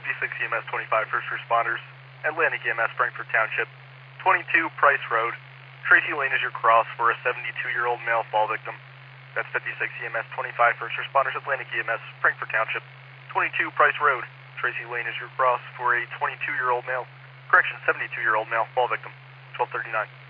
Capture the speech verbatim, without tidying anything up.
fifty-six E M S twenty-five first responders, Atlantic E M S Frankfort Township, twenty-two Price Road. Tracy Lane is your cross for a seventy-two-year-old male fall victim. That's fifty-six E M S twenty-five first responders, Atlantic E M S Frankfort Township, twenty-two Price Road. Tracy Lane is your cross for a twenty-two-year-old male, correction, seventy-two-year-old male fall victim, twelve thirty-nine.